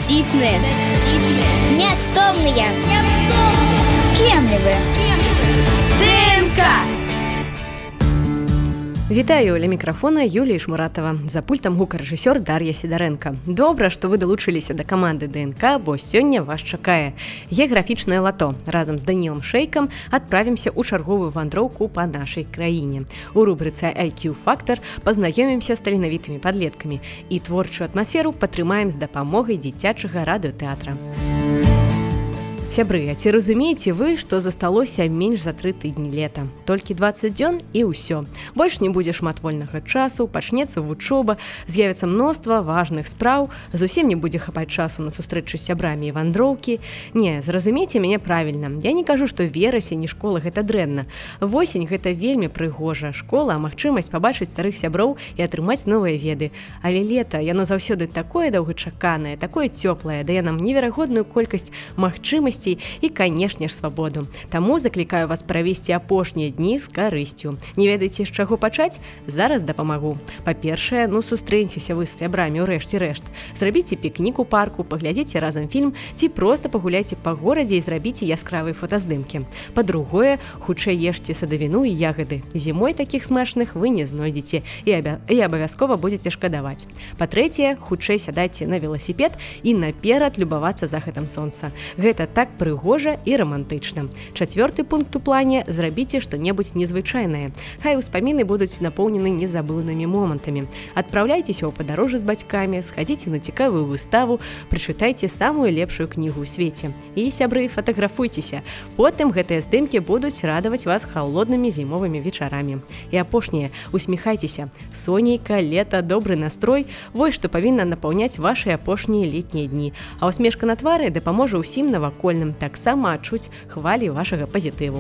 Дасціпныя, нястомныя, кемлівыя. ДНК. Вітаю, ля мікрафона Юлія Шмуратова. За пультам гукарэжысёр Дар'я Сідарэнка. Добра, што вы далучыліся да каманды ДНК, бо сёння вас чакае геаграфічнае лато. Разам з Данілам Шэйкам адправімся ў чарговую вандроўку па нашай краіне. У рубрыцы IQ-фактар пазнаёмімся з таленавітымі падлеткамі і творчую атмасферу падтрымаем з дапамогай дзіцячага радыётэатра. Сябры, а ці разумееце вы, што засталося менш за 3 тыдні лета? Толькі 20 дзён і ўсё. Больш не будзе шмат вольнага часу, пачнецца вучоба, з'явіцца мноства важных спраў, зусім не будзе хапаць часу на сустрэчы з сябрамі і вандроўкі. Не, зразумейце мяне правільна. Я не кажу, што верасень і школа гэта дрэнна. Восень гэта вельмі прыгожа. Школа, магчымасць пабачыць старых сяброў і атрымаць новыя веды. Але лета, яно заўсёды такое доўгачаканае, такое цёплае, дае нам неверагодную колькасць магчымасцей і, канешне ж, свабоду. Таму заклікаю вас правесці апошнія дні з карысцю. Не ведаеце, з чаго пачаць? Зараз дапамагу. Па-першае, сустрэньцеся вы з сябрамі ў рэшце рэшт. Зрабіце пікнік у парку, паглядзіце разам фільм ці проста пагуляйце па горадзе і зрабіце яскравыя фотаздымкі. Па-другое, хутчэй ешце садавіну і ягады. Зімой такіх смачных вы не знойдзеце і абавязкова будзеце шкадаваць. Па-трэцяе, хутчэй сядайце на веласіпед і наперад любавацца захадам сонца. Гэта так прыгожа і рамантычна. Чацвёрты пункт у плане – зрабіце што-небудзь незвычайнае. Хай успаміны будуць напоўнены незабыўнымі момантамі. Адпраўляйцеся ў падарожжа з бацькамі, схадзіце на цікавую выставу, прачытайце самую лепшую кнігу ў свеце. І, сябры, фатаграфуйцеся. Потым гэтыя здымкі будуць радаваць вас халоднымі зімовымі вечарамі. І апошняе, усміхайцеся. Сонейка, лета, добры настрой – вось што павінна напаўняць вашы апошнія летнія дні. А усмешка на твары дапаможа ўсім навакольным таксама адчуць хвалі вашага пазітыву.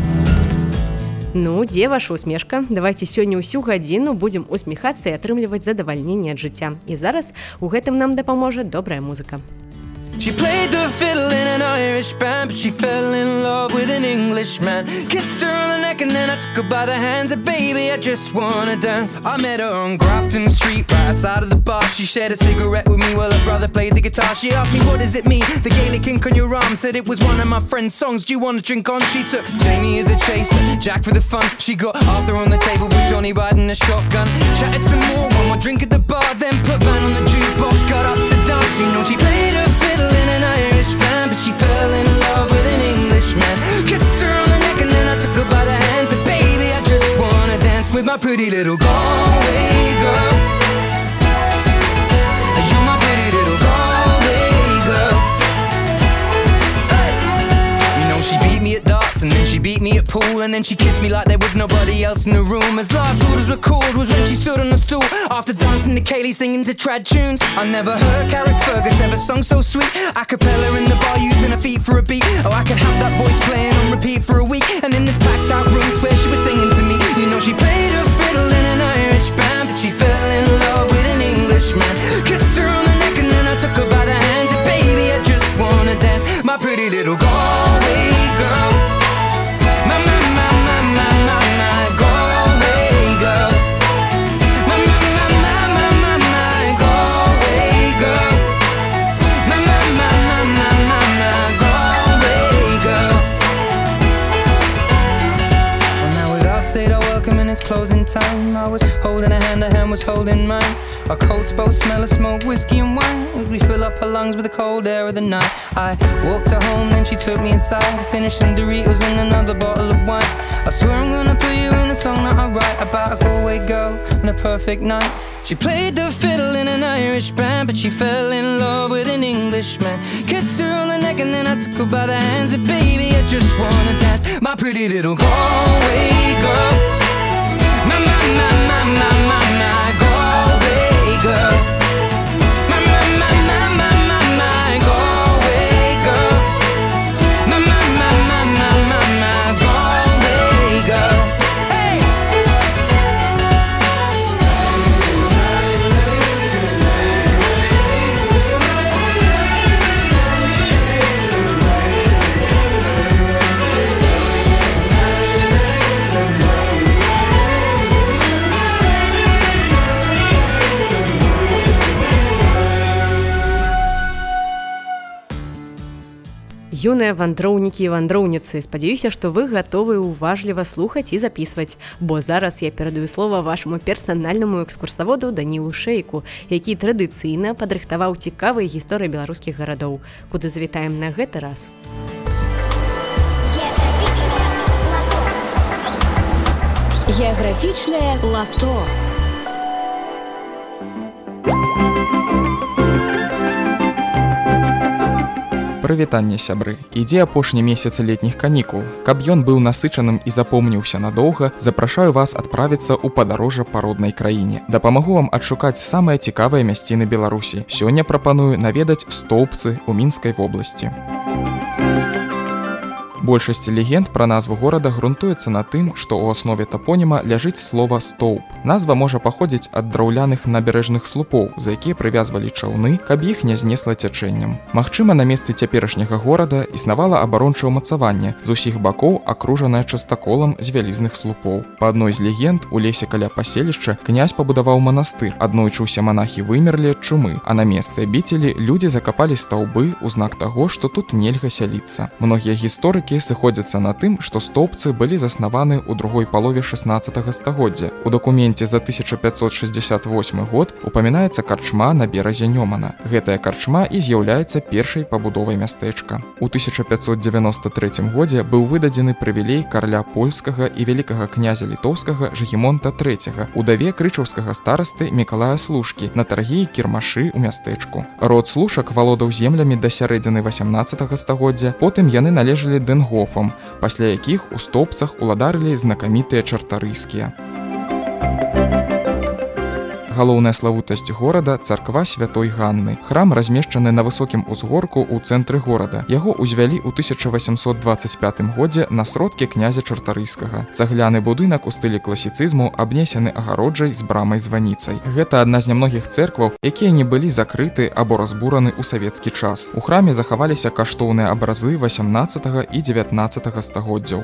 Ну, дзе ваша усмешка? Давайте сёння ўсю гадзіну будзем усміхацца і атрымліваць задавальненне ад жыцця. І зараз у гэтым нам дапаможа добрая музыка. She played the fiddle in an Irish band, but she fell in love with an Englishman. Kissed her on the neck and then I took her by the hands. And baby, I just wanna dance. I met her on Grafton Street, right outside of the bar. She shared a cigarette with me while her brother played the guitar. She asked me, what does it mean? The Gaelic ink on your arm. Said it was one of my friend's songs. Do you want to drink on? She took Jamie as a chaser, Jack for the fun. She got Arthur on the table with Johnny riding a shotgun. Chatted some more, one more drink at the bar. Then put Van on the jukebox, got up to dance. You know she played her fiddle in an Irish band, but she fell in love with an Englishman. Kissed her on the neck and then I took her by the hands. And baby, I just wanna dance with my pretty little Galway girl. You're my pretty little Galway girl. Hey. You know she beat me at darts and then she beat me at pool, and then she kissed me like there was nobody else in the room. As last orders were called was when she stood on the stool after dancing to Kaylee, singing to trad tunes. I never heard Carrick Fergus ever sung so sweet. A cappella in the bar using her feet for a beat. Oh, I could have that voice playing on repeat for a week. And in this packed out room where she was singing to me. You know she played her fiddle in an Irish band, but she fell in love with an Englishman. Kissed her on the neck and then I took her by the hands. And baby, I just wanna dance, my pretty little Galway girl. My Galway girl. My Galway girl. My Galway girl. Well, now we'd all said our welcome and it's closing time. I was holding her hand was holding mine. Our coats both smell of smoke, whiskey and wine, as we fill up her lungs with the cold air of the night. I walked her home, then she took me inside to finish some Doritos and another bottle of wine. I swear I'm gonna put you in a song that I write about a Galway girl and a perfect night. She played the fiddle in an Irish band, but she fell in love with an Englishman. Kissed her on the neck and then I took her by the hands. And baby, I just wanna dance, my pretty little Galway girl. My Galway girl. My Galway girl. My Galway girl. Hey. Юныя вандроўнікі і вандроўніцы, спадзяюся, што вы гатовы уважліва слухаць і запісваць, бо зараз я перадаю слова вашаму персанальнаму экскурсаводу Данілу Шэйку, які традыцыйна падрыхтаваў цікавыя гісторыі беларускіх гарадоў. Куды завітаем на гэты раз? Геаграфічнае лато. Прывітанне, сябры. Ідзе апошні месяц летніх канікул. Каб ён быў насычаным і запомніўся надоўга, запрашаю вас адправіцца ў падарожжа па роднай краіне. Дапамагу вам адшукаць самыя цікавыя мясціны Беларусі. Сёння прапаную наведаць Стоўбцы ў Мінскай вобласці. Большасць легенд пра назву горада грунтуецца на тым, што ў аснове тапоніма ляжыць слова «стоўб». Назва можа паходзіць ад драўляных набярэжных слупоў, за якія прывязвалі чаўны, каб іх не знесла цячэннем. Магчыма, на месцы цяперашняга горада існавала абарончае ўмацаванне, з усіх бакоў акружанае частаколам з вялізных слупоў. Па адной з легенд, у лесе каля паселішча князь пабудаваў манастыр. Аднойчы ўсе манахі вымерлі ад чумы, а на месцы абіцелі людзі закапалі стаўбы ў знак таго, што тут нельга сяліцца. Многія гісторыкі сыходзяцца на тым, што Стоўбцы былі заснаваны ў другой палове 16 стагоддзя. У дакуменце за 1568 год упамінаецца карчма на беразе Нёмана. Гэтая карчма і з'яўляецца першай пабудовай мястэчка. У 1593 годзе быў выдадзены прывілей караля польскага і вялікага князя літоўскага Жыгімонта III, удаве крычаўскага старасты Мікалая Слушкі, на таргі і кірмашы ў мястэчку. Род Слушак валодаў землямі да сярэдзіны 18 стагоддзя, потым яны належалі Денгофам, пасля якіх у Стоўбцах уладарылі знакамітыя чартарыйскія. Галоўная славутасць горада – царква Святой Ганны. Храм размешчаны на высокім узгорку ў цэнтры горада. Яго ўзвялі ў 1825 годзе на сродкі князя Чартарыйскага. Цагляны будынак у стылі класіцызму абнесены агароджай з брамай-званіцай. Гэта адна з нямногіх цэркваў, якія не былі закрыты або разбураны ў савецкі час. У храме захаваліся каштоўныя абразы 18 і 19 стагоддзяў.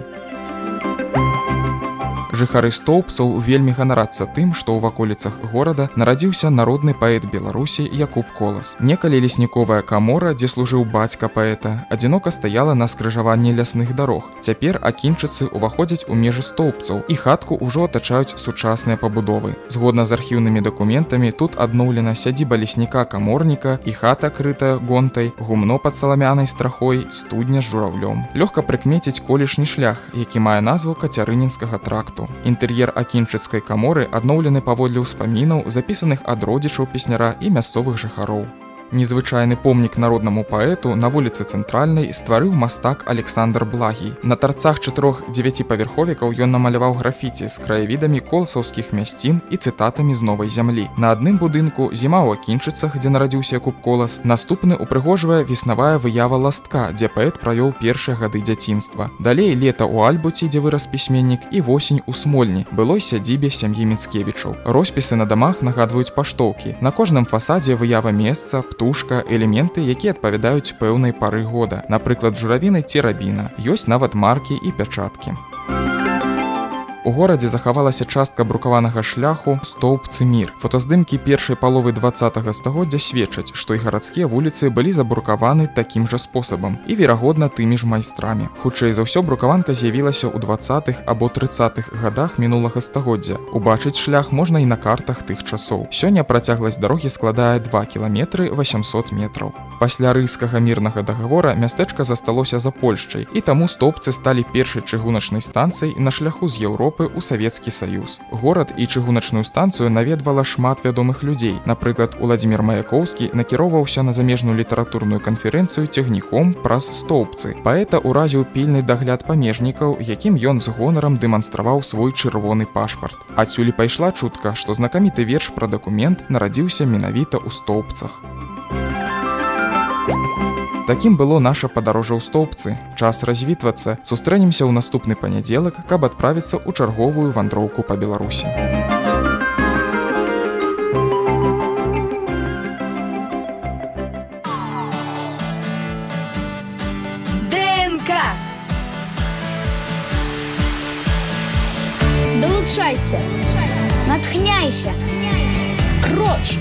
Жыхары Стоўбцаў вельмі ганарацца тым, што ў ваколіцах горада нарадзіўся народны паэт Беларусі Якуб Колас. Некалі лесніковая камора, дзе служыў бацька паэта, адзінока стаяла на скрыжаванні лясных дарог. Цяпер акінчыцы ўваходзяць у межы Стоўбцаў, і хатку ўжо атачаюць сучасныя пабудовы. Згодна з архіўнымі дакументамі, тут адноўлена сядзіба лесніка-каморніка і хата, крытая гонтай, гумно пад саламянай страхой, студня з журавлём. Лёгка прыкмеціць колішні шлях, які мае назву Кацярынінскага тракту. Інтэр'ер акінчыцкай каморы адноўлены паводле ўспамінаў, запісаных ад родзічаў песняра і мясцовых жыхароў. Незвычайны помнік народнаму паэту на вуліцы Цэнтральнай стварыў мастак Александр Благі. На тарцах 4 9павярховікаў ён намаляваў графіці з краявідамі коласаўскіх мясцін і цытатамі з новай зямлі. На адным будынку «Зіма ў акінчыцах», дзе нарадзіўся Якуб Колас, наступны упрыгожвае веснавая выява ластка, дзе паэт правёў першыя гады дзяцінства. Далей лета ў Альбуці, дзе вырас пісьменнік, і восень у Смольні, былой сядзібе сям'і Міцкевічаў. Роспісы на дамах нагадваюць паштоўкі. На кожным фасадзе выява месца, птушка, элементы, якія адпавядаюць пэўнай пары года, напрыклад, журавіны ці рабіна. Ёсць нават маркі і пячаткі. У горадзе захавалася частка брукаванага шляху Стоўбцы-Мір. Фотаздымкі першай паловы 20 стагоддзя сведчаць, што і гарадскія вуліцы былі забрукаваны такім жа спосабам і, верагодна, тымі ж майстрамі. Хутчэй за ўсё, брукаванка з'явілася ў 20-х або 30-х гадах мінулага стагоддзя. Убачыць шлях можна і на картах тых часоў. Сёння працягласць дарогі складае 2 кіламетры 800 метраў. Пасля рыйскага мірнага дагавора мястэчка засталося за Польшчай, і таму Стоўбцы сталі першай чыгуначнай станцыяй на шляху з Еўропы ў Савецкі Саюз. Горад і чыгуначную станцыю наведвала шмат вядомых людзей. Напрыклад, Уладзімір Маяковскі накіроўваўся на замежную літаратурную канферэнцыю цягніком праз Стоўбцы. Паэта ўразіў пільны дагляд памежнікаў, якім ён з гонарам дэманстраваў свой чырвоны пашпарт. Адсюль пайшла чутка, што знакаміты верш пра дакумент нарадзіўся менавіта ў Стоўбцах. Такім было наша падарожжа ў Стоўбцы. Час развітвацца. Сустрэнемся ў наступны панядзелак, каб адправіцца ў чарговую вандроўку па Беларусі. ДНК. Долучайся. Натхняйся. Кроч.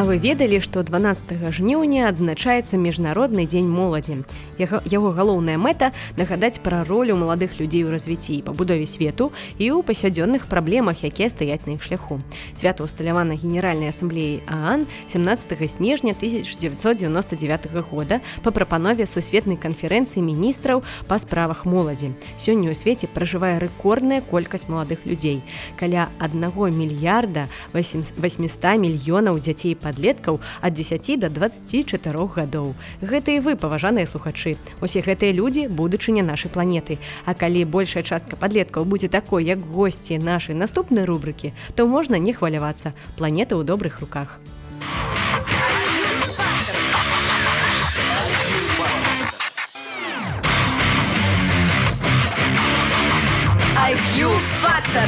А вы ведалі, што 12 жніўня адзначаецца міжнародны дзень моладзі. Яго галоўная мэта нагадаць пра ролю маладых людзей у развіцці і пабудове свету і ў пасядзённых праблемах, якія стаяць на іх шляху. Свята ўсталявана Генеральнай асамблеяй ААН 17 снежня 1999 года па прапанове сусветнай канферэнцыі міністраў па справах моладзі. Сёння ў свеце пражывае рэкордная колькасць маладых людзей. Каля 1 мільярда 800 мільёнаў дзяцей падлеткаў ад 10 до 24 гадоў. Гэта і вы, паважаныя слухачы. Усе гэтыя людзі будучыня нашай планеты. А калі большая частка падлеткаў будзе такой, як госці нашай наступнай рубрыкі, то можна не хвалявацца. Планета ў добрых руках. IQ-фактор.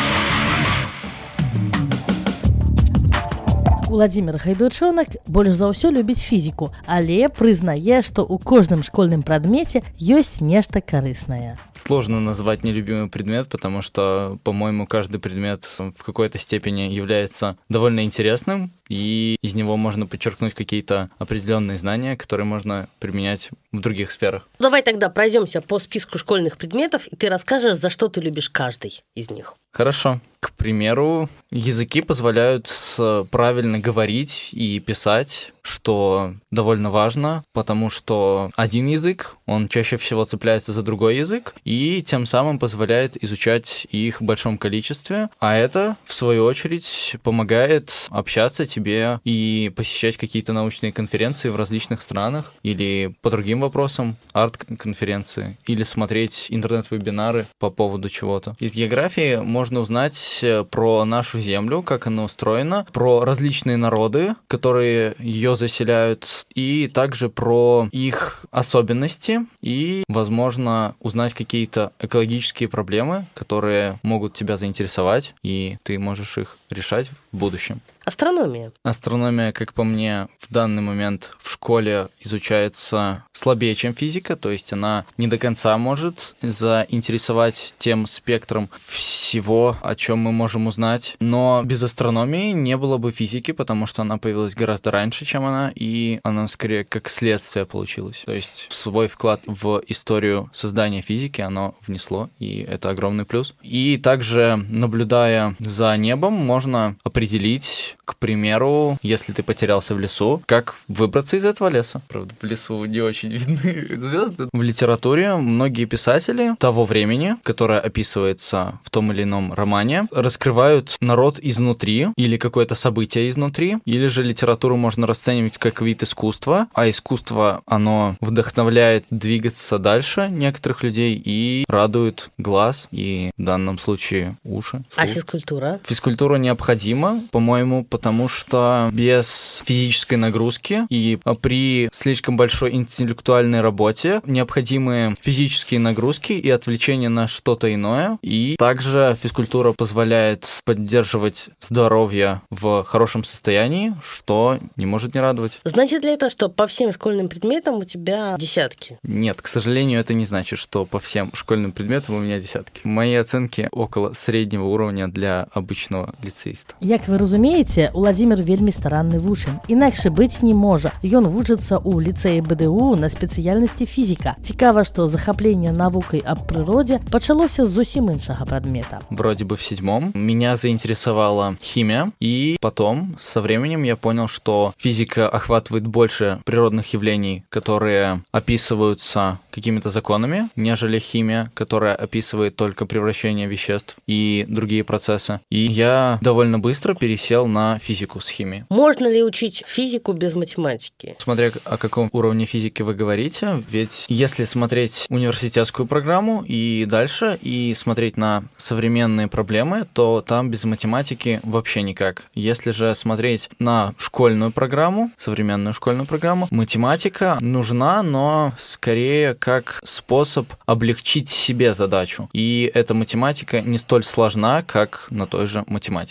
Владимир Гайдучонак больш за ўсё любіць фізіку, але прызнае, што ў кожным школьным прадмеце ёсць нешта карыснае. Сложно назвать нелюбимый предмет, потому что, по-моему, каждый предмет в какой-то степени является довольно интересным, и из него можно подчеркнуть какие-то определенные знания, которые можно применять в других сферах. Давай тогда пройдемся по списку школьных предметов, и ты расскажешь, за что ты любишь каждый из них. Хорошо. К примеру, языки позволяют правильно говорить и писать, что довольно важно, потому что один язык, он чаще всего цепляется за другой язык, и тем самым позволяет изучать их в большом количестве, а это, в свою очередь, помогает общаться тебе и посещать какие-то научные конференции в различных странах, или по другим вопросам, арт-конференции, или смотреть интернет-вебинары по поводу чего-то. Из географии можно узнать про нашу Землю, как она устроена, про различные народы, которые ее заселяют, и также про их особенности, и, возможно, узнать какие-то экологические проблемы, которые могут тебя заинтересовать, и ты можешь их решать в будущем. Астрономия. Астрономия, как по мне, в данный момент в школе изучается слабее, чем физика, то есть она не до конца может заинтересовать тем спектром всего, о чем мы можем узнать. Но без астрономии не было бы физики, потому что она появилась гораздо раньше, чем она, и она скорее как следствие получилась. То есть свой вклад в историю создания физики оно внесло, и это огромный плюс. И также, наблюдая за небом, можно определить, к примеру, если ты потерялся в лесу, как выбраться из этого леса. Правда, в лесу не очень видны звезды. В литературе многие писатели того времени, которое описывается в том или ином романе, раскрывают народ изнутри или какое-то событие изнутри, или же литературу можно расценивать как вид искусства, а искусство, оно вдохновляет двигаться дальше некоторых людей и радует глаз, и в данном случае уши. А физкультура? Физкультура необходима, по-моему, потому что без физической нагрузки и при слишком большой интеллектуальной работе необходимы физические нагрузки и отвлечение на что-то иное. И также физкультура позволяет поддерживать здоровье в хорошем состоянии, что не может не радовать. Значит ли это, что по всем школьным предметам у тебя десятки? Нет, к сожалению, это не значит, что по всем школьным предметам у меня десятки. Мои оценки около среднего уровня для обычного лицеиста. Як вы разумееце, Владимир вельмі старанны вучань. Інакш быць не можа. Ён вучыцца ў ліцэі БДУ на спецыяльнасці фізіка. Цікава, што захапленне навукай аб прыродзе пачалося з зусім іншага прадмета. Вроде бы в 7-м меня заинтересовала химия, и потом, со временем, я понял, что физика охватывает больше природных явлений, которые описываются какими-то законами, нежели химия, которая описывает только превращение веществ и другие процессы. И я довольно быстро пересел на физику с химией. Можно ли учить физику без математики? Смотря о каком уровне физики вы говорите, ведь если смотреть университетскую программу и дальше, и смотреть на современные проблемы, то там без математики вообще никак. Если же смотреть на школьную программу, современную школьную программу, математика нужна, но скорее как способ облегчить себе задачу. И эта математика не столь сложна, как на той же математике.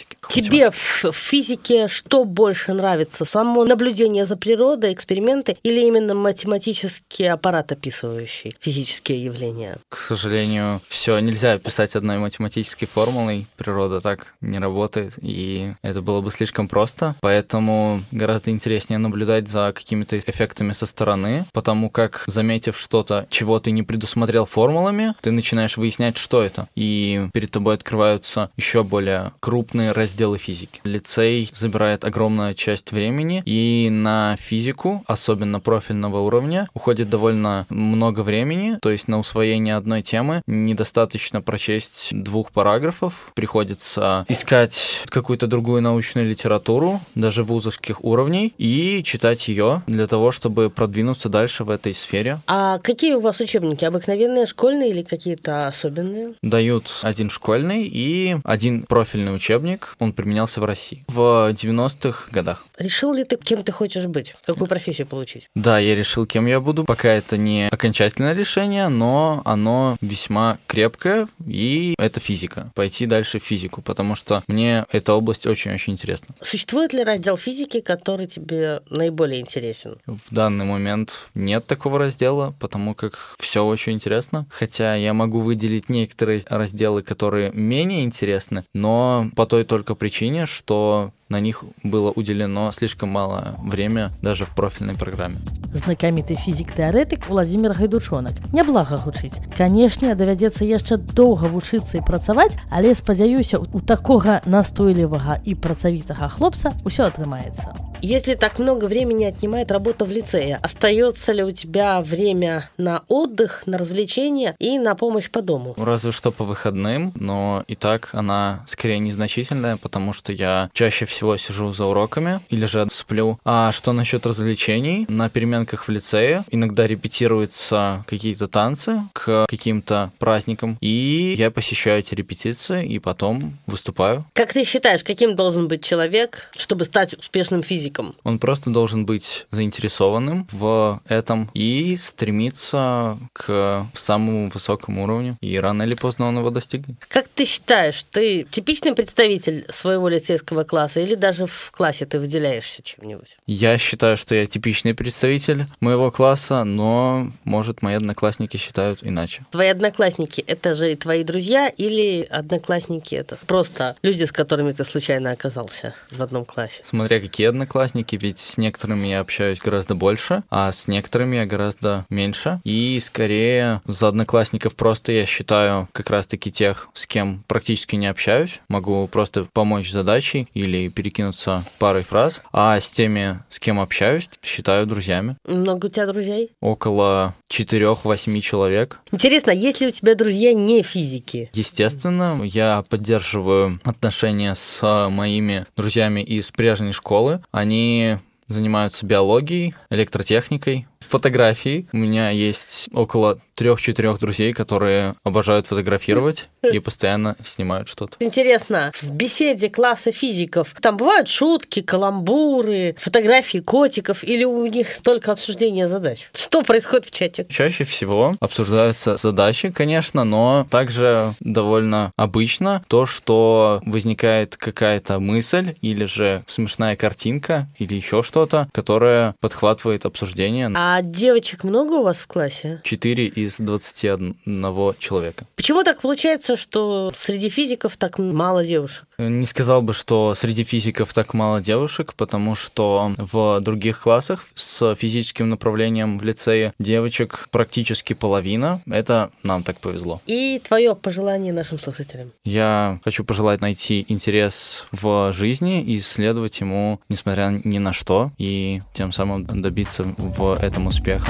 физики. Тебе в физике что больше нравится? Само наблюдение за природой, эксперименты или именно математический аппарат, описывающий физические явления? К сожалению, все нельзя описать одной математической формулой. Природа так не работает, и это было бы слишком просто. Поэтому гораздо интереснее наблюдать за какими-то эффектами со стороны, потому как, заметив что-то, чего ты не предусмотрел формулами, ты начинаешь выяснять, что это. И перед тобой открываются еще более крупные разделы физики. Лицей забирает огромную часть времени, и на физику, особенно профильного уровня, уходит довольно много времени, то есть на усвоение одной темы недостаточно прочесть 2 параграфов, приходится искать какую-то другую научную литературу, даже вузовских уровней, и читать ее для того, чтобы продвинуться дальше в этой сфере. А какие у вас учебники? Обыкновенные, школьные или какие-то особенные? Дают один школьный и один профильный учебник, он применялся в России в 90-х годах. Решил ли ты, кем ты хочешь быть? Какую профессию получить? Да, я решил, кем я буду. Пока это не окончательное решение, но оно весьма крепкое, и это физика. Пойти дальше в физику, потому что мне эта область очень-очень интересна. Существует ли раздел физики, который тебе наиболее интересен? В данный момент нет такого раздела, потому как все очень интересно. Хотя я могу выделить некоторые разделы, которые менее интересны, но по той только причине, что на них было уделено слишком мало времени даже в профильной программе. Знакаміты фізік-тэарэтык Уладзімір Гайдучонак. Няблага гучыць. Канешне, давядзецца яшчэ доўга вучыцца і працаваць, але спадзяюся, у такога настойлівага і працавітага хлопца ўсё атрымаецца. Если так много времени отнимает работа в лицее, остается ли у тебя время на отдых, на развлечения и на помощь по дому? Разве что по выходным, но и так она скорее незначительная, потому что я чаще всего сижу за уроками или же сплю. А что насчет развлечений? На переменках в лицее иногда репетируются какие-то танцы к каким-то праздникам, и я посещаю эти репетиции и потом выступаю. Как ты считаешь, каким должен быть человек, чтобы стать успешным физиком? Он просто должен быть заинтересованным в этом и стремиться к самому высокому уровню, и рано или поздно он его достигнет. Как ты считаешь, ты типичный представитель своего лицейского класса или даже в классе ты выделяешься чем-нибудь? Я считаю, что я типичный представитель моего класса, но, может, мои одноклассники считают иначе. Твои одноклассники — это же и твои друзья, или одноклассники — это просто люди, с которыми ты случайно оказался в одном классе? Смотря какие одноклассники, ведь с некоторыми я общаюсь гораздо больше, а с некоторыми я гораздо меньше. И скорее за одноклассников просто я считаю как раз-таки тех, с кем практически не общаюсь. Могу просто помочь задачей или перекинуться парой фраз. А с теми, с кем общаюсь, считаю друзьями. Много у тебя друзей? Около 4-8 человек. Интересно, есть ли у тебя друзья не физики? Естественно, я поддерживаю отношения с моими друзьями из прежней школы. Они занимаются биологией, электротехникой, фотографией. У меня есть около 3-4 друзей, которые обожают фотографировать и постоянно снимают что-то. Интересно, в беседе класса физиков там бывают шутки, каламбуры, фотографии котиков, или у них только обсуждение задач? Что происходит в чате? Чаще всего обсуждаются задачи, конечно, но также довольно обычно то, что возникает какая-то мысль или же смешная картинка или еще что-то, которое подхватывает обсуждение. А девочек много у вас в классе? 4 из 21 человека. Почему так получается, что среди физиков так мало девушек? Не сказал бы, что среди физиков так мало девушек, потому что в других классах с физическим направлением в лицее девочек практически половина. Это нам так повезло. И твое пожелание нашим слушателям? Я хочу пожелать найти интерес в жизни и исследовать ему, несмотря ни на что, и тем самым добиться в этом успеха.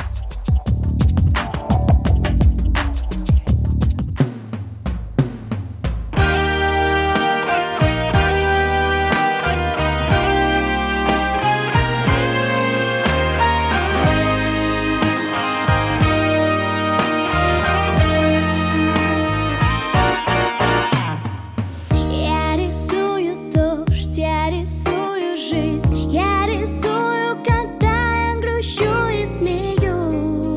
Я рисую, когда я грущу и смеюсь.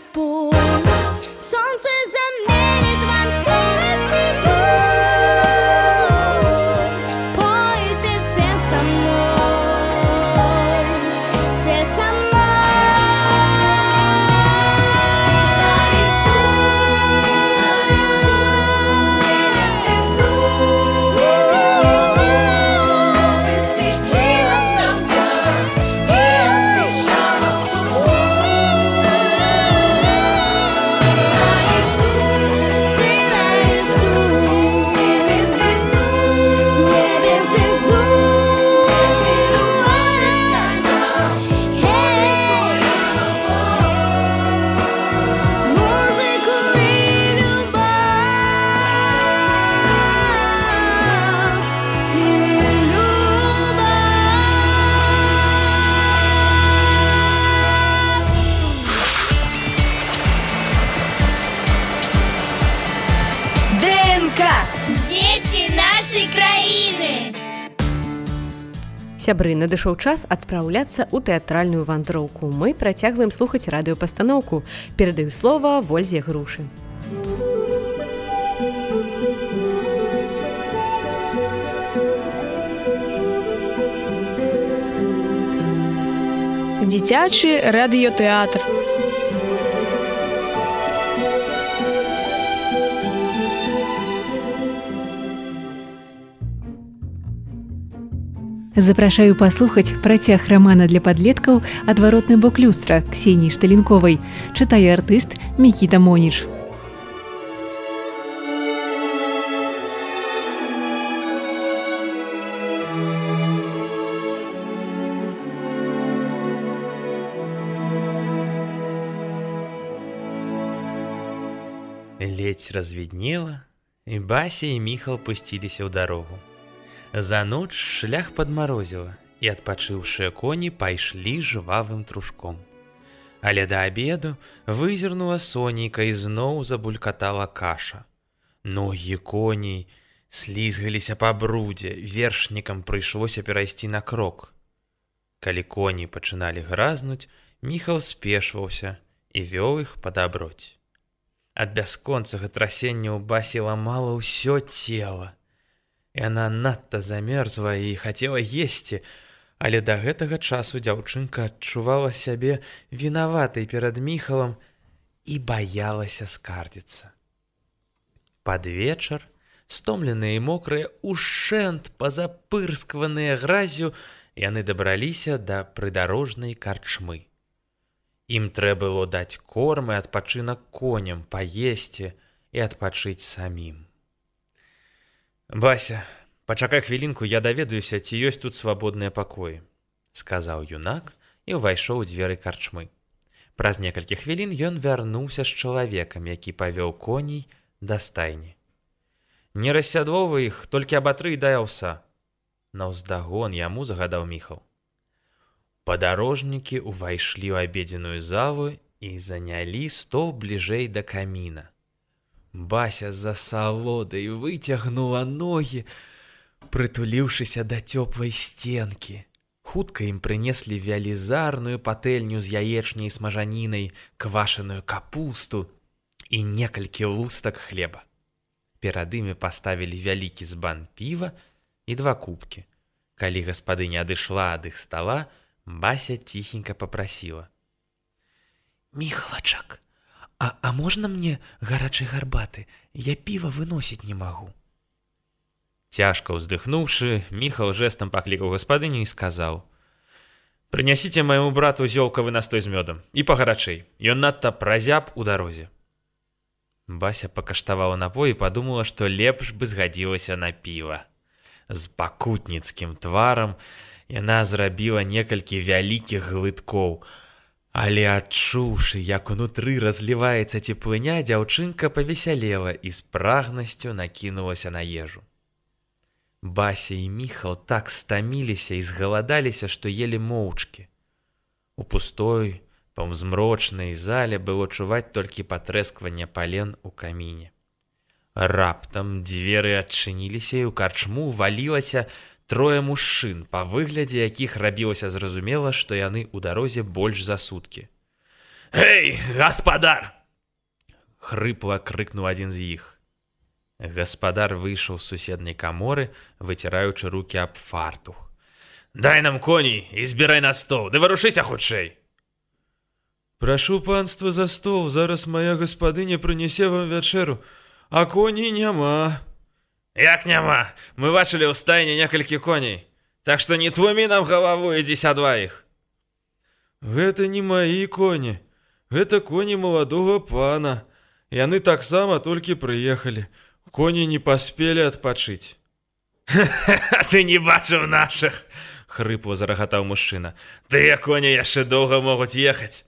путь. Солнце заменит вам силость и пусть пойте все со мной, все со ДНК. Дзеці нашай краіны. Сябры, надышоў час адпраўляцца ў тэатральную вандроўку. Мы працягваем слухаць радыёпастаноўку. Перадаю слова Вользе Грушы. Дзіцячы радыётэатр. Запрашаю паслухаць працяг рамана для падлеткаў «Адваротны бок люстра» Ксеніі Шталенковай. Чытае артыст Мікіта Моніч. Ледзь развіднела, і Бася і Міхал пусціліся ў дарогу. За ноч шлях падмарозіла, і адпачыўшыя коні пайшлі жвавым трушком. Але да абеду вызірнула сонейка і зноў забулькатала каша. Ногі коней слізгаліся па брудзе, вершнікам прыйшлося перайсці на крок. Калі коні пачыналі гразнуць, Міхал спешваўся і вёў іх пад аброць. Ад бясконцага трасення ў Басі ламала ўсё цела. Яна надта замерзла і хацела есці, але да гэтага часу дзяўчынка адчувала сябе вінаватай перад Міхалам і баялася скардзіцца. Пад вечар, стомленыя і мокрыя, ушэнт пазапырскваныя гразю, яны дабраліся да прыдарожнай карчмы. Ім трэба было даць корм і адпачынак коням, паесці і адпачыць самім. «Бася, пачакай хвілінку, я даведаюся, ці ёсць тут свабодныя пакоі», — сказаў юнак і ўвайшоў у дзверы карчмы. Праз некалькі хвілін ён вярнуўся з чалавекам, які павёў коней да стайні. «Не рассядвоўвай іх, толькі абатры і дай аўса», — наўздагон яму загадаў Міхал. Падарожнікі ўвайшлі ў абедзеную залу і занялі стол бліжэй да каміна. Бася з асалодай выцягнула ногі, прытуліўшыся да цёплай сценкі. Хутка ім прынеслі вялізарную патэльню з яечняй смажанінай, квашаную капусту і некалькі лустак хлеба. Перад імі паставілі вялікі збан піва і 2 кубкі. Калі гаспадыня адышла ад іх стала, Бася ціхенька папрасіла: «Міхалачак, а можна мне гарачай гарбаты? Я піва выносіць не магу». Цяжка ўздыхнуўшы, Міхал жэстам паклікаў гаспадыню і сказаў: «Прынясіце майму брату зёлкавы настой з мёдам і пагарачэй, ён надта празяб у дарозе». Бася пакаштавала напой і падумала, што лепш бы згадзілася на піва. З пакутніцкім тварам яна зрабіла некалькі вялікіх глыткоў, але адчуўшы, як унутры разліваецца цеплыня, дзяўчынка павесялела і з прагнасцю накінулася на ежу. Бася і Міхал так стаміліся і згаладаліся, што елі моўчкі. У пустой, паўзмрочнай зале было чуваць толькі патрэскванне пален у каміне. Раптам дзверы адчыніліся і ў карчму валілася 3 мужчын, па выглядзе якіх рабілася зразумела, што яны ў дарозе больш за суткі. Эй, гаспадар! Хрыпла крыкнуў адзін з іх. Гаспадар выйшаў з суседняй каморы, выціраючы рукі аб фартух. Дай нам коней і збірай на стол, ды варушыся хутчэй. Прашу панства за стол, зараз моя гаспадыня прынясе вам вячэру, а коней няма. Як няма? Мы бачылі ў стайні некалькі коней, так што не твумі нам галаву, ідзіся дваіх. Гэта не маі коні, гэта коні маладога пана. Яны таксама толькі прыехалі. Коні не паспелі адпачыць. Ты не бачыў нашых, хрыпла зарагатаў мужчына. Тыя коні яшчэ доўга могуць ехаць.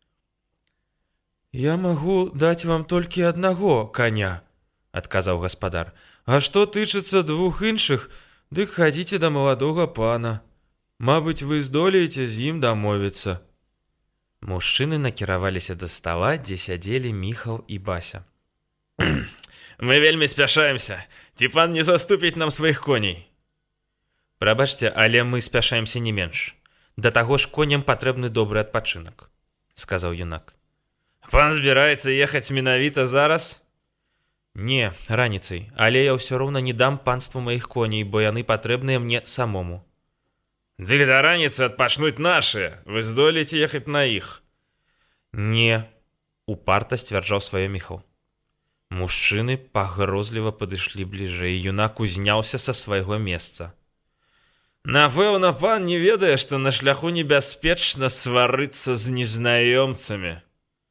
Я магу даць вам толькі аднаго коня, адказаў гаспадар. А што тычыцца двух іншых, дык хадзіце да маладога пана. Мабыць, вы здолееце з ім дамовіцца. Мужчыны накіраваліся да стала, дзе сядзелі Міхал і Бася. Мы вельмі спяшаемся. Ці пан не заступіць нам сваіх коней? Прабачце, але мы спяшаемся не менш. Да таго ж коням патрэбны добры адпачынак, сказаў юнак. Пан збіраецца ехаць менавіта зараз? Не, раніцай, але я ўсё роўна не дам панству маіх коней, бо яны патрэбныя мне самому. Дык да раніцы адпачнуць нашыя, вы здолееце ехаць на іх? Не, упарта сцвярджаў сваё Міхал. Мужчыны пагрозліва падышлі бліжэй, юнак узняўся са свайго месца. Напэўна, пан не ведае, што на шляху небяспечна сварыцца з незнаёмцамі.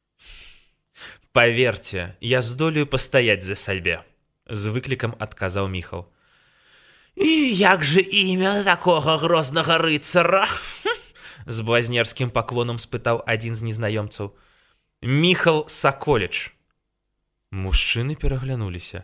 Паверце, я здолею пастаяць за сабе, з выклікам адказаў Міхал. І як жа імя такога грознага рыцара? З блазнерскім паклонам спытаў адзін з незнаёмцаў. Міхал Саколіч. Мужчыны пераглянуліся.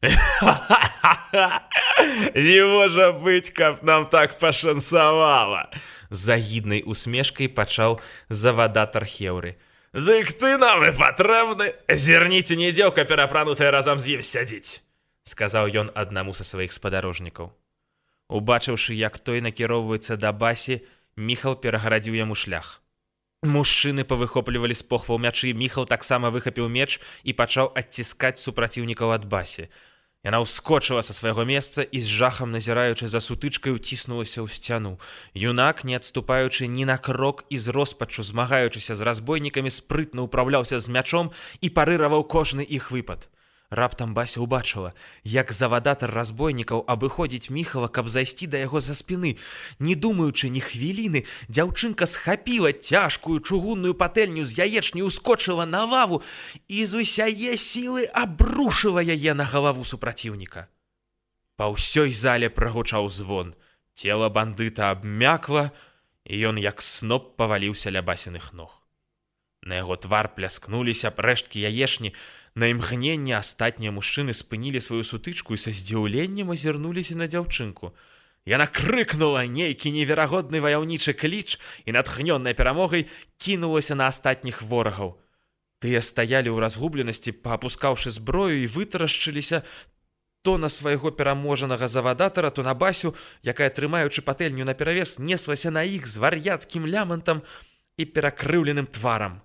Не можа быць, каб нам так пашанцавала. З агіднай усмешкай пачаў завадатар Хеўры. Дык ты нам і патрэбны. Зірніце, не дзеўка перапранутая разам з ім сядзіць, сказаў ён аднаму са сваіх спадарожнікаў. Убачыўшы, як той накіроўваецца да Басі, Міхал перагарадзіў яму шлях. Мужчыны павыхоплівалі з похваў мячы, Міхал таксама выхапіў меч і пачаў адціскаць супраціўнікаў ад Басі. Яна ўскочыла са свайго месца і з жахам назіраючы за сутычкай уціснулася ў сцяну. Юнак, не адступаючы ні на крок і з роспаччу змагаючыся з разбойнікамі, спрытна ўпраўляўся з мячом і парыраваў кожны іх выпад. Раптам Бася ўбачыла, як завадатар разбойнікаў абыходзіць Міхала, каб зайсці да яго за спіны. Не думаючы ні хвіліны, дзяўчынка схапіла цяжкую чугунную патэльню з яечні, ускочыла на лаву і з усяе сілы абрушыла яе на галаву супраціўніка. Па ўсёй зале прагучаў звон. Цела бандыта абмякла, і ён як сноп паваліўся ля Басіных ног. На яго твар пляскнуліся рэшткі яечні. На імгненне астатнія мужчыны спынілі сваю сутычку і са здзіўленнем азірнуліся на дзяўчынку. Яна крыкнула нейкі неверагодны ваяўнічы кліч і, натхнённая перамогай, кінулася на астатніх ворагаў. Тыя стаялі ў разгубленасці, паапускаўшы зброю, і вытарашчыліся то на свайго пераможанага завадатара, то на Басю, якая, трымаючы патэльню наперавес, неслася на іх з вар'яцкім лямантам і перакрыўленым тварам.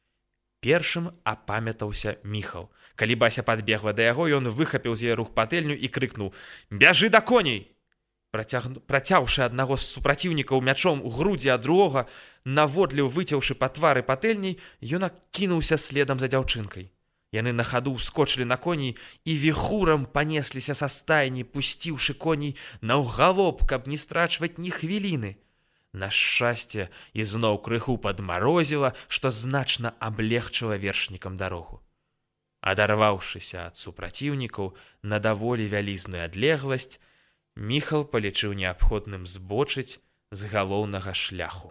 Першым апамятаўся Міхал. Калі Бася падбегла да яго, ён выхапіў з яе рук патэльню і крыкнуў: «Бяжы да коней!» Працяўшы аднаго з супраціўнікаў мячом у грудзі, а другога, наводліў выцяўшы па твары патэльняй, ён кінуўся следам за дзяўчынкай. Яны на хаду ўскочылі на коней і віхурам панесліся са стайні, пусціўшы коней наўгалоп, каб не страчваць ні хвіліны. На шчасце, ізноў крыху падмарозіла, што значна аблегчыла вершнікам дарогу. Адарваўшыся ад супраціўнікаў на даволі вялізную адлегласць, Міхал палічыў неабходным збочыць з галоўнага шляху.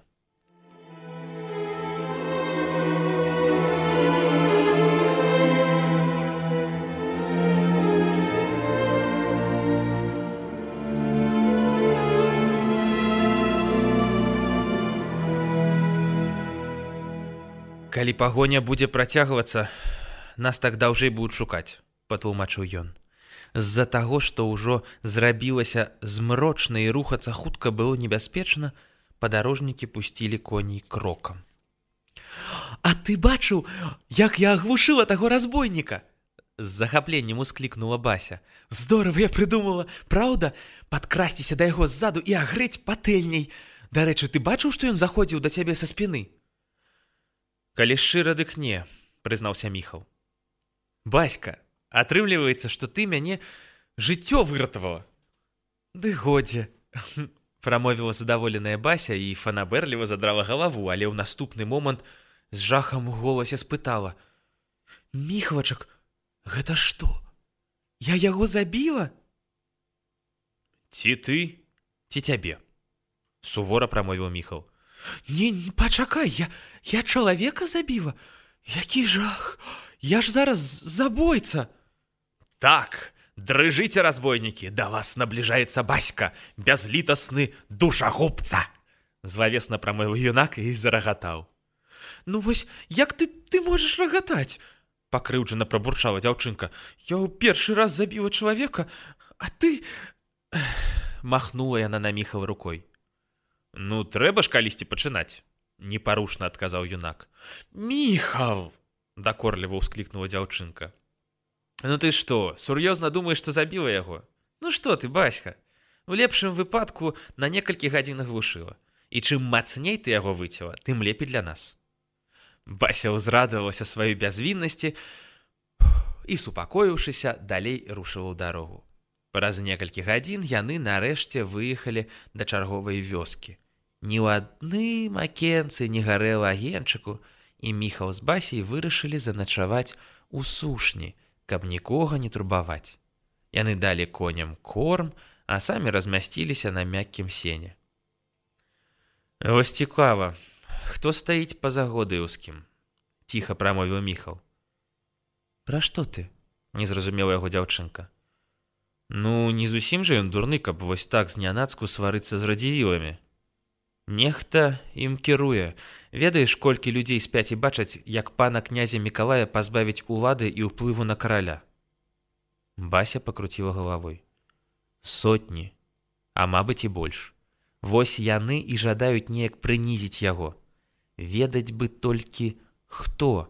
Калі пагоня будзе працягвацца, нас так даўжэй будуць шукаць, патлумачыў ён. З-за таго, што ўжо зрабілася змрочна і рухацца хутка было небяспечна, падарожнікі пусцілі коней крокам. А ты бачыў, як я аглушыла таго разбойніка? З захапленнем усклікнула Бася. Здорава я прыдумала, праўда, падкрасціся да яго ззаду і агрэць патэльняй. Дарэчы, ты бачыў, што ён заходзіў да цябе са спіны? Калі шчыра, дык не, прызнаўся Міхал. Баська, атрымліваецца, што ты мяне жыццё выратавала. Ды годзе, прамовіла задаволеная Бася і фанабэрліва задрала галаву, але ў наступны момант з жахам у голасе спытала: Міхалачак, гэта што? Я яго забіла? Ці ты, ці цябе? Сувора прамовіў Міхал. Не, пачакай, я чалавека забіла? Які жах! Я ж зараз забойца! Так, дрыжыце, разбойнікі, да вас набліжаецца Баська, бязлітасны душагубца! Злавесна прамовіў юнак і зарагатаў. Ну вось, як ты можаш рагатаць? Пакрыўджана прабурчала дзяўчынка. Я ў першы раз забіла чалавека, а ты... Махнула яна на Міхала рукой. Ну, трэба ж калісьці пачынаць, непарушна адказаў юнак. Міхал! Дакорліва ўсклікнула дзяўчынка. Ну ты што, сур'ёзна думаеш, што забіла яго? Ну што ты, Баська? У лепшым выпадку на некалькі гадзін глушыла. І чым мацней ты яго выцела, тым лепей для нас. Бася ўзрадавалася сваёй бязвіннасці і, супакоіўшыся, далей рушыла ў дарогу. Праз некалькі гадзін яны нарэшце выехалі да чарговай вёскі. Ні ў адным акенцы не гарэла агеньчыку, і Міхал з Басяй вырашылі заначаваць у сушні, каб нікога не турбаваць. Яны далі коням корм, а самі размясціліся на мяккім сене. Вось цікава, хто стаіць па-за Годыеўскім? Ціха прамовіў Міхал. Пра што ты? Не зразумела яго дзяўчынка. Ну, не зусім жа ён дурны, каб вось так знянацку сварыцца з радзівіламі. Нехта ім кіруе. Ведаеш, колькі людзей спяць і бачаць, як пана князя Мікалая пазбавіць улады і ўплыву на караля? Бася пакруціла галавой. Сотні, а мабыць і больш. Вось яны і жадаюць неяк прынізіць яго. Ведаць бы толькі хто.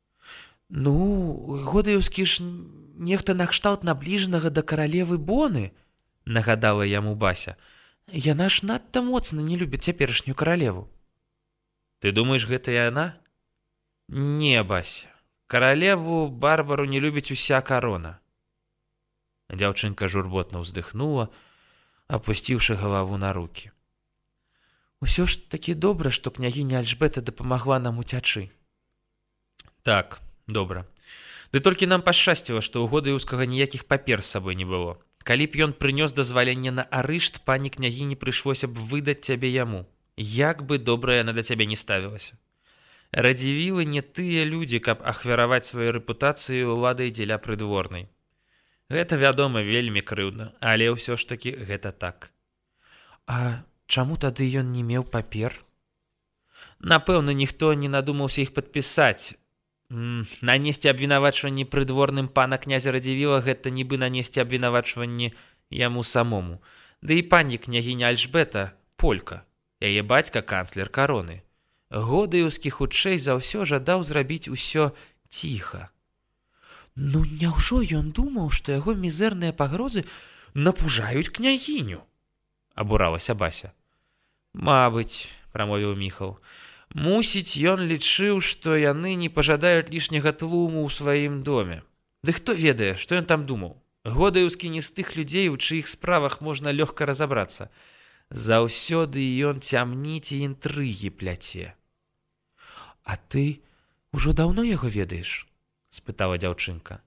Ну, Годыеўскі ж нехта накшталт набліжанага да каралевы Боны, нагадала яму Бася. Яна ж надта моцна не любіць цяперашнюю каралеву. Ты думаеш, гэта яна? Не, Бася. Каралеву Барбару не любіць уся карона. Дзяўчынка журботна ўздыхнула, апусціўшы галаву на рукі. Усё ж такі добра, што княгіня Альжбета дапамагла нам уцячы. Так, добра. Ды толькі нам пашчасціла, што ў Годыеўскага ніякіх папер з сабой не было. Калі б ён прынёс дазваленне на арышт, пані княгіні прыйшлося б выдаць цябе яму. Як бы добра яна да цябе не ставілася. Радзівілы не тыя людзі, каб ахвяраваць сваю рэпутацыю уладай дзеля прыдворнай. Гэта, вядома, вельмі крыўдна, але ўсё ж такі гэта так. А чаму тады ён не меў папер? Напэўна, ніхто не надумаўся іх падпісаць. Нанесці абвінавачванні прыдворным пана князя Радзівіла гэта нібы нанесці абвінавачванні яму самому. Ды і пані княгіня Альжбета полька, яе бацька канцлер кароны. Годыеўскі хутчэй за ўсё жадаў зрабіць усё ціха. Ну няўжо ён думаў, што яго мізэрныя пагрозы напужаюць княгіню? Абуралася Бася. Мабыць, прамовіў Міхал. Мусіць, ён лічыў, што яны не пажадаюць лішняга тлуму ў сваім доме. Ды хто ведае, што ён там думаў? Годыеўскі не з тых людзей, у чыіх справах можна лёгка разабрацца. Заўсёды ён цямніць і інтрыгі пляце. А ты ўжо даўно яго ведаеш? Спытала дзяўчынка.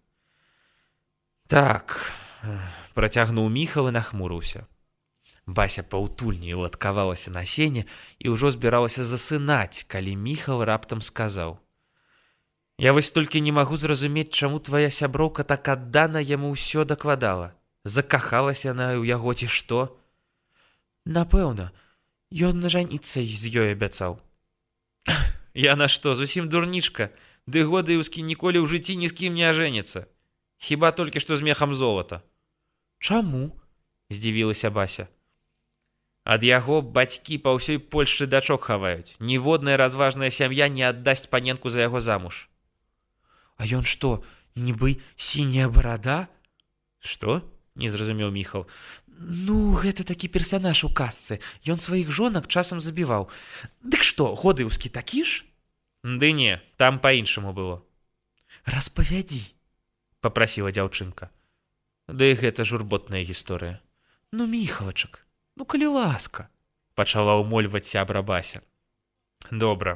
Так, працягнуў Міхал і нахмурыўся. Бася паўтульні ладкавалася на сене і ўжо збіралася засынаць, калі Міхал раптам сказаў. Я вось толькі не магу зразумець, чаму твая сяброўка так аддана яму ўсё дакладала. Закахалася яна ў яго ці што? Напэўна, ён нажаніцца з ёй абяцаў. Яна што, зусім дурнічка? Ды Годыеўскі ніколі ў жыцці ні з кім не ажэніцца. Хіба толькі што з мехам золата. Чаму? Здзівілася Бася. Ад яго бацькі па ўсёй Польшчы дачок хаваюць. Ніводная разважная сям'я не аддасць паненку за яго замуж. А ён што, нібы сіняя барада? Што? Не зразумеў Міхал. Ну, гэта такі персанаж у казцы. Ён сваіх жонак часам забіваў. Дык што, Годыўскі такі ж? Ды не, там па-іншаму было. Распавядзі, папрасіла дзяўчынка. Ды гэта журботная гісторыя. Ну, Міхалачак, ну, калі ласка, пачала ўмольваць сябра Бася. Добра.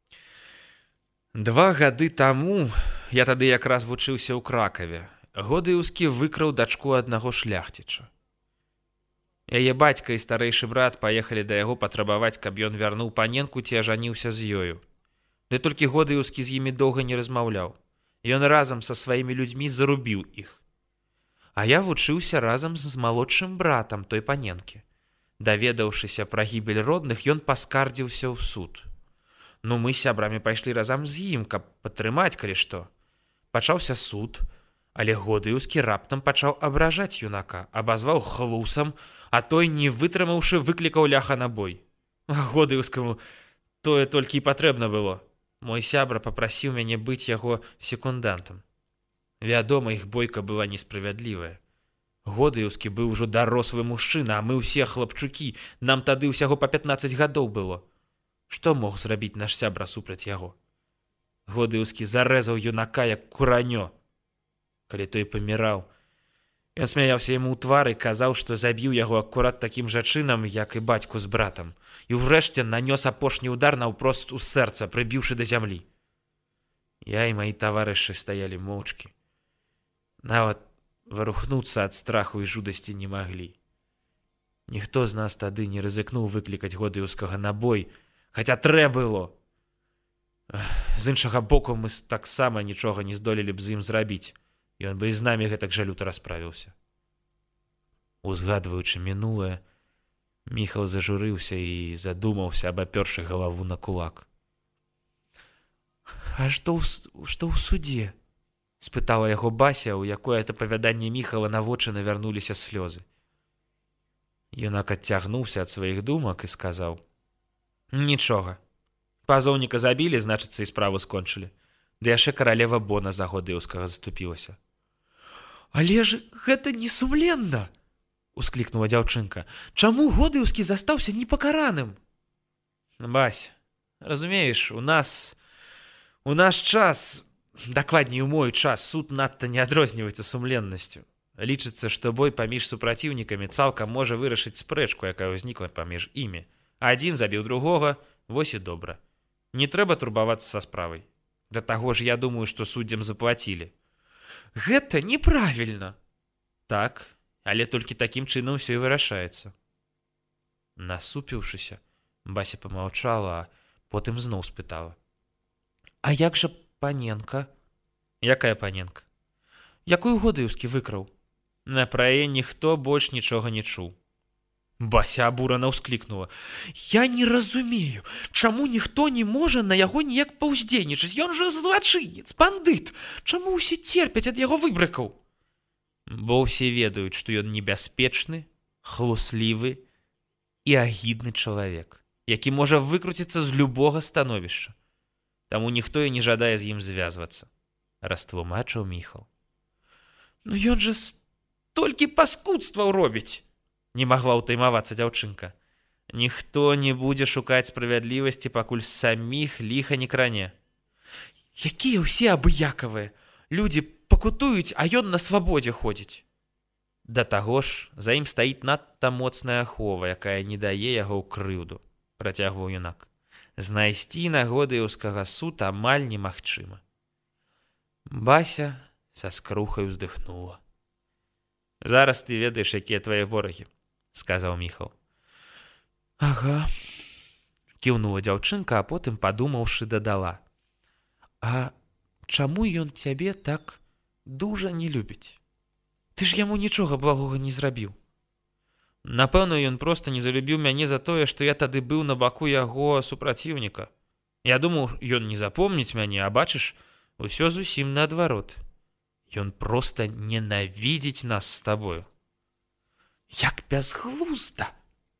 2 гады таму, я тады якраз вучыўся ў Кракаве, Годыўскі выкраў дачку аднаго шляхціча. Яе бацька і старэйшы брат паехалі да яго патрабаваць, каб ён вярнуў паненку ці ажаніўся з ёю. Ды толькі Годыўскі з імі доўга не размаўляў. Ён разам са сваімі людзьмі зарубіў іх. А я вучыўся разам з малодшым братам той паненкі. Даведаўшыся пра гібель родных, ён паскардзіўся ў суд. Ну, мы з сябрамі пайшлі разам з ім, каб падтрымаць, калі што. Пачаўся суд, але Годыўскі раптам пачаў абражаць юнака, абазваў хлусам, а той, не вытрымаўшы, выклікаў ляха на бой. Годыўскаму тое толькі і патрэбна было. Мой сябра папрасіў мяне быць яго секундантам. Вядома, іх бойка была несправядлівая. Годыўскі быў ужо дарослы мужчына, а мы ўсе хлапчукі, нам тады ўсяго па 15 гадоў было. Што мог зрабіць наш сябра супраць яго? Годыўскі зарэзаў юнака, як куранё. Калі той паміраў, ён смяяўся яму ў твар і казаў, што забіў яго акурат такім жа чынам, як і бацьку з братам, і ўрэшце нанёс апошні удар наўпрост у сэрца, прыбіўшы да зямлі. Я і маі таварышы стаялі моўчкі. Нават варухнуцца ад страху і жудасці не маглі. Ніхто з нас тады не рызыкнуў выклікаць Годыўскага на бой, хаця трэ было. З іншага боку, мы таксама нічога не здолелі б з ім зрабіць. Ён бы і з намі гэтак жа люта расправіўся. Узгадваючы мінулае, Міхал зажурыўся і задумаўся, абапёршы галаву на кулак. А што ў судзе? Спытала яго Бася, у якое апавяданне Міхала на вочы навярнуліся слёзы. Юнак адцягнуўся ад сваіх думак і сказаў: нічога. Пазоўніка забілі, значыцца, і справу скончылі. Ды яшчэ каралева Бона за Годыўскага заступілася. Але ж гэта несумленна! Усклікнула дзяўчынка. Чаму Годыўскі застаўся непакараным? Бась, разумееш, у наш час, дакладней у мой час, суд надта не адрозніваецца сумленнасцю. Лічыцца, што бой паміж супраціўнікамі цалкам можа вырашыць спрэчку, якая ўзнікла паміж імі. Адзін забіў другога, вось і добра. Не трэба турбавацца са справай. Да таго ж я думаю, што суддзям заплацілі. Гэта неправільна. Так, але толькі такім чынам усё і вырашаецца. Насупіўшыся, Бася памаўчала, а потым зноў спытала: а як жа паненка? Якая паненка? Якую Годыўскі выкраў? Пра яе ніхто больш нічога не чуў. Бася абурана ўсклікнула: я не разумею, чаму ніхто не можа на яго ніяк паўздзейнічаць? Ён жа злачынец, бандыт. Чаму ўсе церпяць ад яго выбрыкаў? Бо ўсе ведаюць, што ён небяспечны, хлуслівы і агідны чалавек, які можа выкруціцца з любога становішча. Таму ніхто і не жадае з ім звязвацца, растлумачыў Міхал. Ну ён жа столькі паскудстваў робіць! Не магла ўтаймавацца дзяўчынка. Ніхто не будзе шукаць справядлівасці, пакуль саміх ліха не кране. Якія ўсе абыякавыя! Людзі пакутуюць, а ён на свабодзе ходзіць. Да таго ж, за ім стаіць надта моцная ахова, якая не дае яго ў крыўду, працягваў юнак. Знайсці на Годыўскага суд амаль немагчыма. Бася са скрухай уздыхнула. Зараз ты ведаеш, якія твае ворагі, сказаў Міхал. Ага, кіўнула дзяўчынка, а потым, падумаўшы, дадала: а чаму ён цябе так дужа не любіць? Ты ж яму нічога благога не зрабіў. Напэўна, ён проста не залюбіў мяне за тое, што я тады быў на баку яго супраціўніка. Я думаў, ён не запомніць мяне, а бачыш, усё зусім наадварот. Ён проста ненавідзіць нас з табою. Як бязглузда!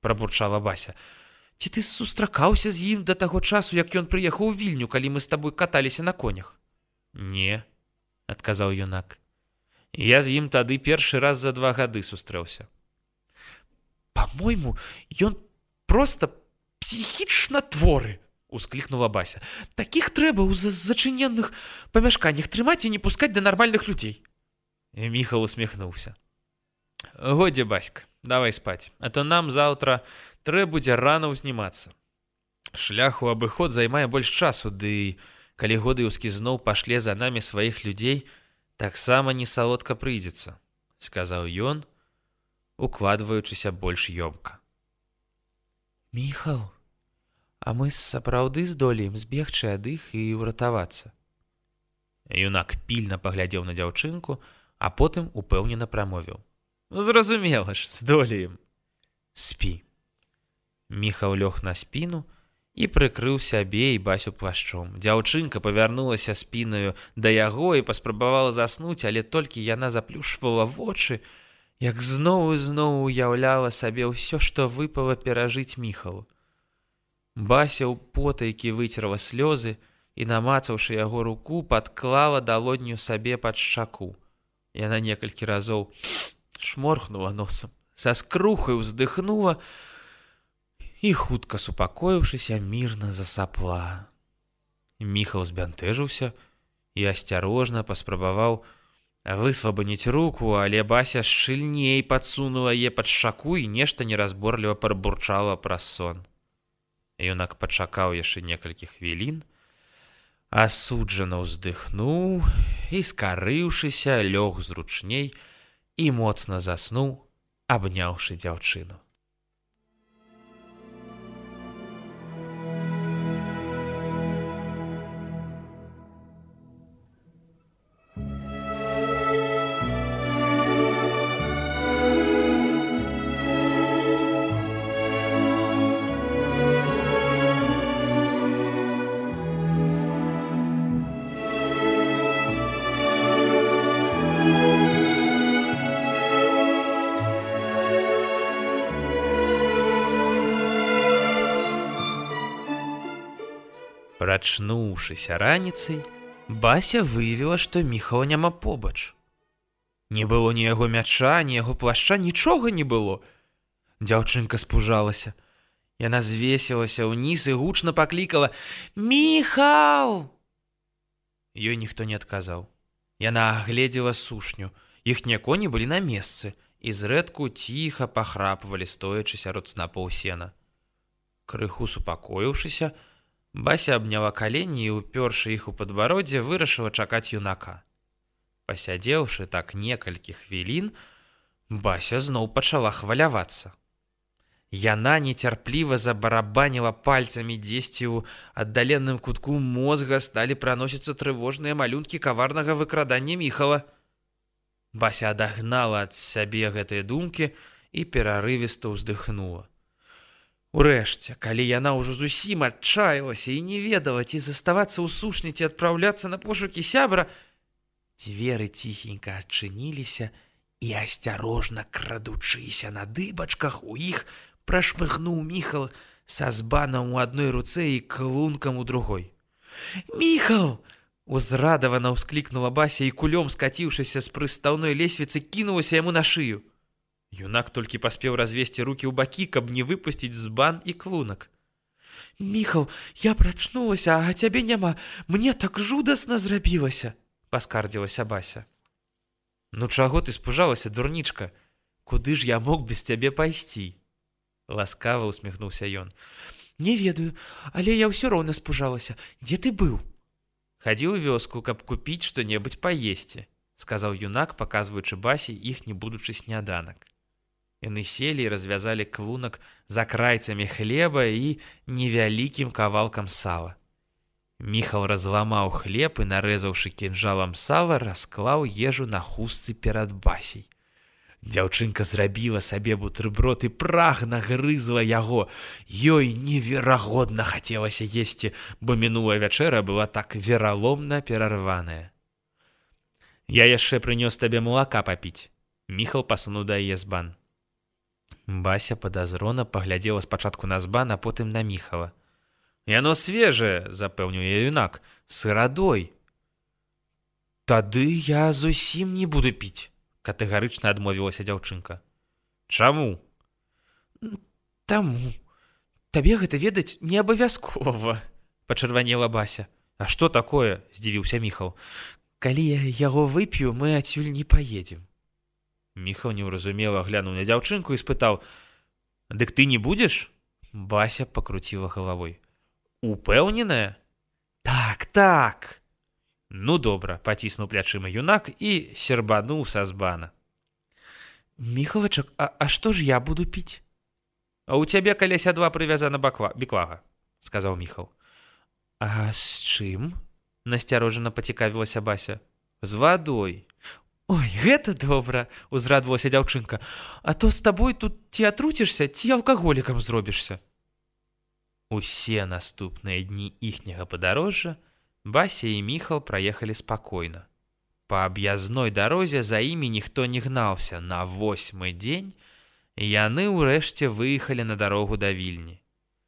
прабурчала Бася. Ці ты сустракаўся з ім да таго часу, як ён прыехаў у Вільню, калі мы з табой каталіся на конях? Не, адказаў юнак. Я з ім тады першы раз за 2 гады сустрэўся. Па-мойму, ён проста псіхічна творы, усклікнула Бася. Такіх трэба ў зачыненных памяшканнях трымаць і не пускаць да нармальных людзей. Міхал усміхнуўся. Годзе, Баська, давай спаць, а то нам заўтра трэба будзе рана ўзнімацца. Шлях у абыход займае больш часу, ды калі Годыеўскі зноў пашле за намі сваіх людзей, таксама не салодка прыйдзецца, сказаў ён, укладваючыся больш ёмка. Міхал, а мы сапраўды здолеем збегчы ад іх і ўратавацца. Юнак пільна паглядзеў на дзяўчынку, а потым упэўнена прамовіў. Зразумела ж, здолеем. Спі. Міхал лёг на спіну і прыкрыў сябе і Басю плашчом. Дзяўчынка павярнулася спінаю да яго і паспрабавала заснуць, але толькі яна заплюшвала вочы, як зноў і зноў уяўляла сабе ўсё, што выпала перажыць Міхалу. Бася ў потайкі выцерла слёзы і, намацаўшы яго руку, падклала далонню сабе пад шчаку. Яна некалькі разоў шморхнула носам, са скрухай уздыхнула і, хутка супакоіўшыся, мірна засапла. Міхал збянтэжыўся і асцярожна паспрабаваў высвабаніць руку, але Бася шчыльней падсунула яе пад шчаку і нешта неразборліва прабурчала праз сон. Юнак пачакаў яшчэ некалькі хвілін, асуджана ўздыхнуў і, скарыўшыся, лёг зручней і моцна заснуў, абняўшы дзяўчыну. Прачнуўшыся раніцай, Бася выявіла, што Міхала няма побач. Не было ні яго мяча, ні яго плашча, нічога не было. Дзяўчынка спужалася. Яна звесілася ўніз і гучна паклікала: «Міхал!» Ёй ніхто не адказаў. Яна агледзела сушню. Іхнія коні былі на месцы і зрэдку ціха пахрапвалі, стоячы сярод снапоў сена. Крыху супакоіўшыся, Бася абняла калені і, упёршы іх у падбароддзе, вырашыла чакаць юнака. Пасядзеўшы так некалькі хвілін, Бася зноў пачала хвалявацца. Яна нецярпліва забарабаніла пальцамі, дзесьці ў аддаленным кутку мозга сталі праносіцца трывожныя малюнкі каварнага выкрадання Міхала. Бася адагнала ад сябе гэтыя думкі і перарывіста ўздыхнула. Урэшце, калі яна ўжо зусім адчаялася і не ведала, ці заставацца ў сушні, ці адпраўляцца на пошукі сябра, дзверы ціхенька адчыніліся і, асцярожна крадучыся на дыбачках, у іх прашмыгнуў Міхал са збанам у адной руцэ і клункам у другой. «Міхал!» — узрадавана ўсклікнула Бася і, кулём скаціўшыся з прыстаўной лесвіцы, кінулася яму на шыю. Юнак толькі паспеў развесці рукі ў бакі, каб не выпусціць збан і клунак. «Міхал, я прачнулася, а цябе няма. Мне так жудасна зрабілася!» — паскардзілася Бася. «Ну чаго ты спужалася, дурнічка? Куды ж я мог без цябе пайсці?» Ласкава усміхнуўся ён. «Не ведаю, але я ўсё роўна спужалася. Дзе ты быў?» «Хадзіў у вёску, каб купіць што-небудзь паесці», — сказаў юнак, паказваючы Басі іхні будучы сняданак. Яны селі і развязалі клунак за крайцамі хлеба і невялікім кавалкам сала. Міхал разламаў хлеб і, нарэзаўшы кінжалам сала, расклаў ежу на хустцы перад Басей. Дзяўчынка зрабіла сабе бутэрброд і прагна грызла яго. Ёй неверагодна хацелася есці, бо мінулая вячэра была так вераломна перарваная. «Я яшчэ прынёс табе малака папіць», — Міхал пасунуў да яе збан. Бася падазрона паглядзела спачатку на Збан, а потым на Міхала. Яно свежае, запэўніў я юнак, сырадой. Тады я зусім не буду піць, катэгарычна адмовілася дзяўчынка. Чаму? Таму. Табе гэта ведаць не абавязкова, пачырванела Бася. А што такое? Здзівіўся Міхал. Калі я яго вып'ю, мы адсюль не паедзем. Міхал неўразумела глянуў на дзяўчынку і спытаў: «Дык ты не будзеш?» Бася пакруціла галавой. «Упэўненая?» «Так, так!» «Ну, добра», — паціснуў плячыма юнак і сербануў са Збана. «Міхалачак, а што ж я буду піць?» «А ў цябе каля сядла прывязана біклага», — сказаў Міхал. «А з чым?» — насцярожана пацікавілася Бася. «З вадой». «Ой, гэта добра!» — узрадвалася дзяўчынка. «А то з табой тут ці атруцішся, ці алкаголікам зробішся». Усе наступныя дні іхняга падарожжа Бася і Міхал праехалі спакойна. Па аб'язной дарозе за імі ніхто не гнаўся. На 8-й дзень яны ўрэшце выехалі на дарогу да Вільні.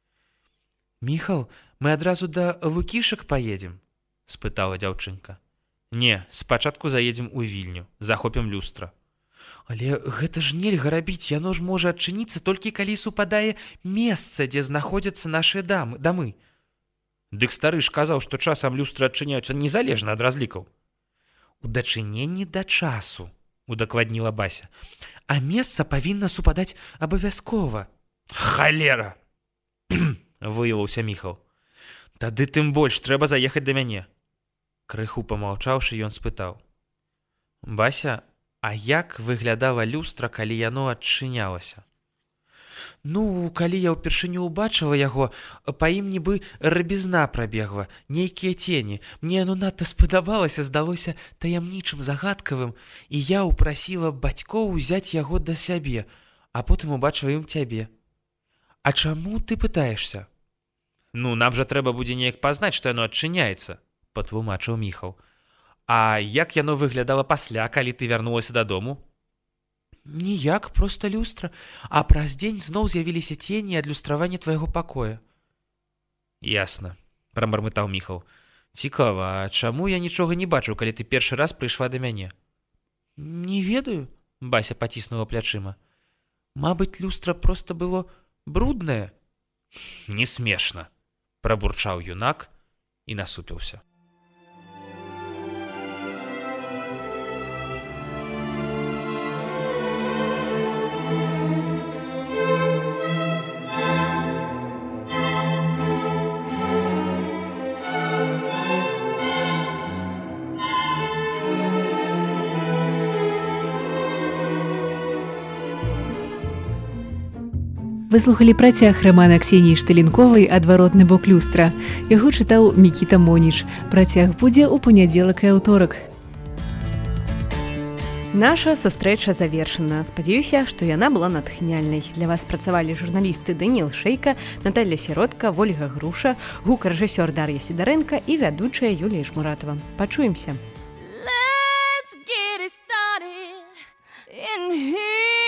«Міхал, мы адразу да Лукішак паедзем?» — спытала дзяўчынка. «Не, спачатку заедзем у Вільню, захопім люстра». «Але гэта ж нельга рабіць, яно ж можа адчыніцца толькі калі супадае месца, дзе знаходзяцца нашыя дамы». «Дык стары ж казаў, што часам люстры адчыняюцца незалежна ад разлікаў». «У дачыненні да часу», — удакладніла Бася. «А месца павінна супадаць абавязкова». «Халера!» — выявіўся Міхал. «Тады тым больш трэба заехаць да мяне». Крыху памаўчаўшы, ён спытаў: «Бася, а як выглядала люстра, калі яно адчынялася?» «Ну, калі я ўпершыню ўбачыла яго, па ім нібы рабізна прабегла, нейкія цені. Мне яно надта спадабалася, здалося таямнічым, загадкавым, і я ўпрасіла бацькоў узяць яго да сябе, а потым убачыла ім цябе». «А чаму ты пытаешься?» «Ну, нам жа трэба будзе неяк пазнаць, што яно адчыняецца», — патлумачыў Міхал. «А як яно выглядала пасля, калі ты вярнулася дадому?» «Ніяк, проста люстра, а праз дзень зноў з'явіліся цені ад люстравання твайго пакоя». «Ясна», — прамармытаў Міхал. «Цікава, а чаму я нічога не бачыў, калі ты першы раз прыйшла да мяне?» «Не ведаю», — Бася паціснула плячыма. «Мабыць, люстра проста было бруднае». «Не смешна», — прабурчаў юнак і насупіўся. Вы слухалі працяг рамана Ксеніі Шталінковай «Адваротны бок люстра». Яго чытаў Мікіта Моніч. Працяг будзе ў панядзелак і аўторак. Наша сустрэча завершана. Спадзяюся, што яна была натхняльнай. Для вас працавалі журналісты Даніл Шэйка, Наталья Сіротка, Вольга Груша, гукарэжысёр Дар'я Сідарэнка і вядучая Юлія Шмуратова. Пачуемся. Let's get it started in here.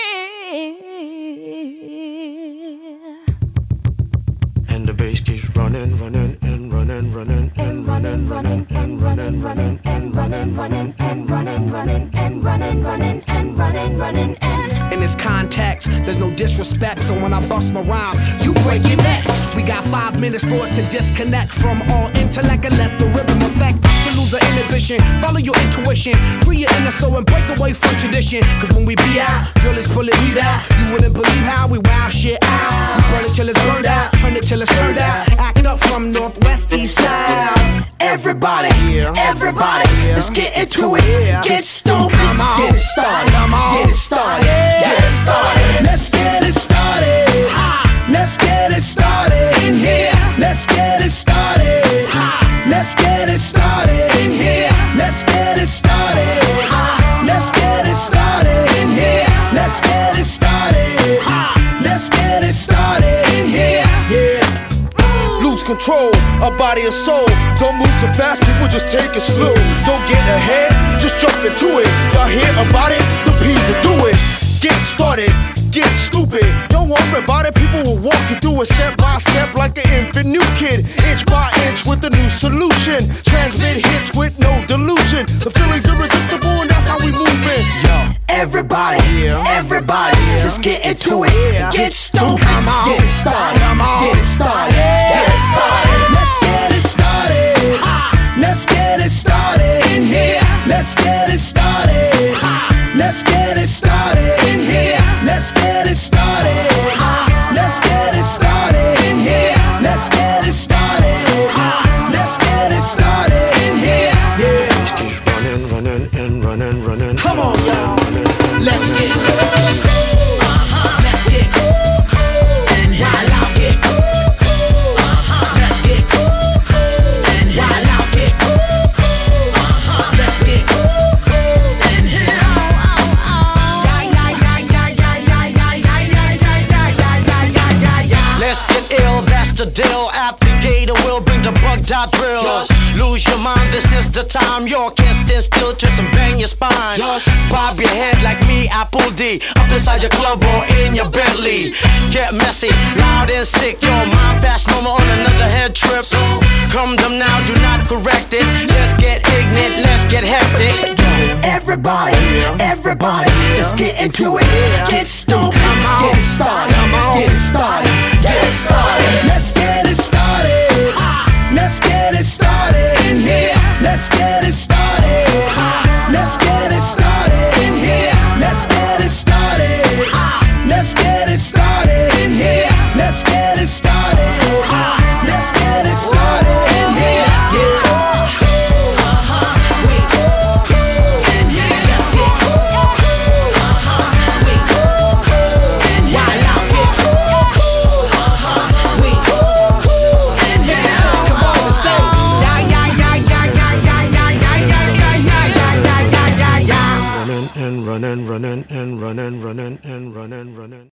And the bass keeps running, running, and running, running, and running, running, and running, running, and running, running, and running, running, and running, running, and running, running, and in this context, there's no disrespect. So when I bust my rhyme, you break your necks. We got 5 minutes for us to disconnect from all intellect and let the rhythm affect. To lose our inhibition, follow your intuition, free your inner soul and break away from tradition. Cause when we be out, girl, it's pulling me out. You wouldn't believe how we wow shit out. We burn it till it's burned out, turn it till it's turned out. Act up from northwest, east side. Everybody, everybody, let's get into it. Get stoked, get it started, get it started, get it started. Let's get it started. Let's get it started in here. Let's get it started. Let's get it started in here. Let's get it started. Let's get it started in here. Let's get it started. Let's get it started in here. Yeah. Lose control of body and soul. Don't move too fast, people just take it slow. Don't get ahead, just jump into it. Y'all hear about it? The P's will do it. Get started, get stupid. it. Don't worry about it, people will walk you through it step by step like an infant new kid. Inch by inch with a new solution. Transmit hits with no delusion. The feeling's irresistible and that's how we move it. Yo, everybody, everybody, let's get into it. Get stoked, get it started, get it started, get it started. Let's get it started. Let's get it started in here. Let's get it started. Let's get it started in here. Let's get it started. Let's get it started in here. Let's get it started. Let's get it started in here. Yeah. Keep running, running, and running, running. Come on, y'all. Let's get it. Let's get it. And while I get let's get it. And while I get let's get in here. Let's get ill, that's the deal. At the gate, we'll bring the bug dot drill. Just lose your mind, this is the time. You can't stand still, twist and bang your spine. Just bob your head like me, Apple D. Up inside your club or in your Bentley. Get messy, loud and sick. Your mind fast, no more on another head trip. So come them now, do not correct it. Let's get ignorant, let's get hectic. Everybody, everybody, let's get into it. Get stoked, get it started, get it started, get it started. Let's get it started. Let's get it started in here. Let's get it started. Let's get it started in here. Let's get it started. Let's get it started in here. Let's get it started. Let's get it started in here. Yeah. Running and running and running and running and running.